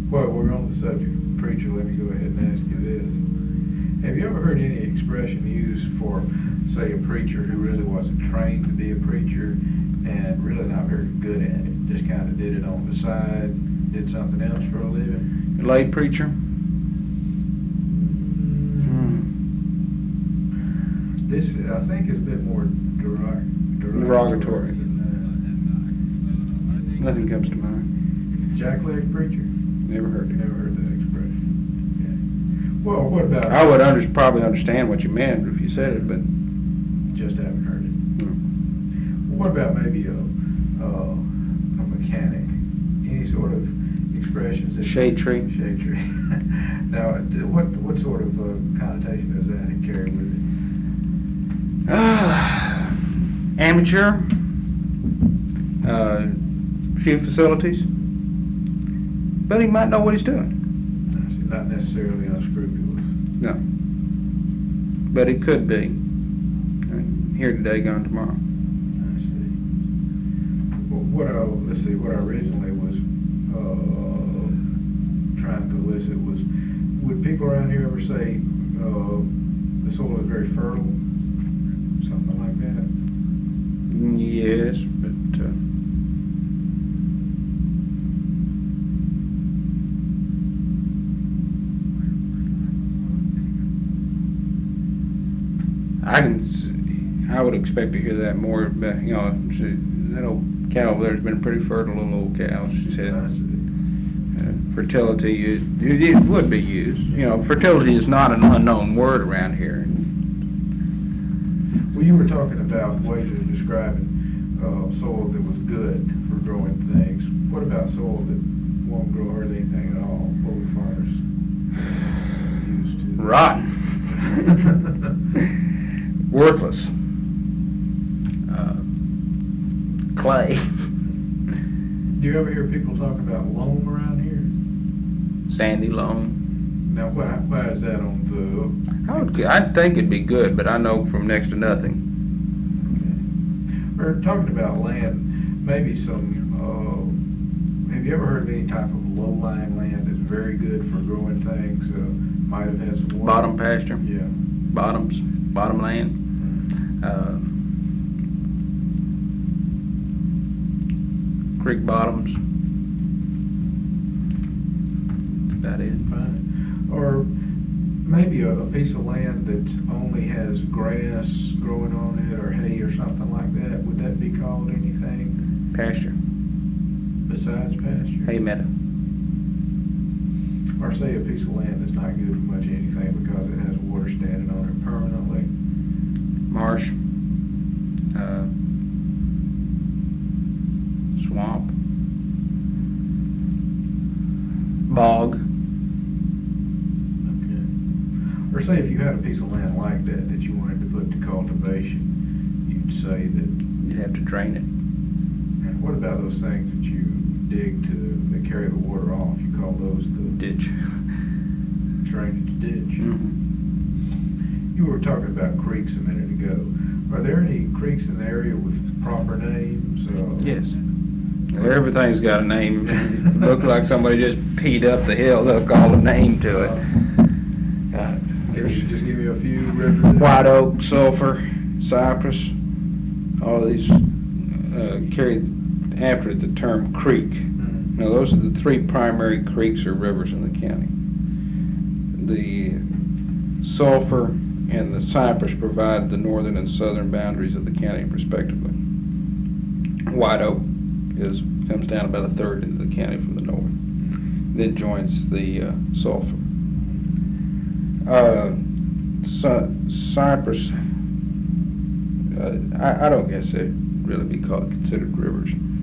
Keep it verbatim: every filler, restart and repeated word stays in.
Well, we're on the subject of preacher. Let me go ahead and ask you this. Have you ever heard any expression used for, say, a preacher who really wasn't trained to be a preacher and really not very good at it? Just kind of did it on the side, did something else for a living? Lay preacher? Hmm. This, I think, is a bit more derog derogatory. Than, uh, Nothing comes to mind. Jackleg preacher? Never heard it. Never heard that expression. Okay. Well, what about... I would under, probably understand what you meant if you said it, but... Just haven't heard it. No. Well, what about maybe a, uh, a mechanic? Any sort of expressions? That Shade tree. Shade tree. Now, what what sort of uh, connotation does that carry with it? Uh, amateur. Uh, few facilities. But he might know what he's doing. Not necessarily unscrupulous. No. But he could be. Here today, gone tomorrow. I see. Well, what I, let's see, what I originally was uh, trying to elicit was, would people around here ever say uh, the soil is very fertile? Something like that? Yes, but... Uh, I can, I would expect to hear that more, but, you know, she, that old cow over there's been a pretty fertile little old cow, she said. Uh, fertility, it, it would be used. You know, fertility is not an unknown word around here. Well, you were talking about ways of describing uh, soil that was good for growing things. What about soil that won't grow hardly anything at all? What would farmers use to? Rotten. Worthless. Uh, clay. Do you ever hear people talk about loam around here? Sandy loam. Now, why, why is that on the... I would, I'd think it'd be good, but I know from next to nothing. Okay. We're talking about land, maybe some, uh, have you ever heard of any type of low-lying land that's very good for growing things, uh, might have had some water? Bottom pasture? Yeah. Bottoms, bottom land. Uh, creek bottoms. That's about it. Fine. Or maybe a, a piece of land that only has grass growing on it or hay or something like that. Would that be called anything Pasture. besides pasture? Hay meadow. Or say a piece of land that's not good for much of anything because it has water standing on it permanently. Marsh. Uh, swamp. Bog. Okay. Or say if you had a piece of land like that that you wanted to put to cultivation, you'd say that... You'd have to drain it. And what about those things that you dig to, that carry the water off? You call those the... Ditch. Drainage ditch. Mm-hmm. You were talking about creeks a minute ago. Are there any creeks in the area with proper names? Uh, Yes. Everything's got a name. It looks like somebody just peed up the hill. They'll call a name to it. Uh, Can you just give me a few rivers? White Oak, Sulphur, Cypress. All of these uh, carry after it the term creek. Mm-hmm. Now, those are the three primary creeks or rivers in the county. The Sulphur and the Cypress provide the northern and southern boundaries of the county respectively. White Oak is comes down about a third into the county from the north. Then joins the uh, Sulphur. Uh, Cy Cypress, uh, I, I don't guess they'd really be called considered rivers.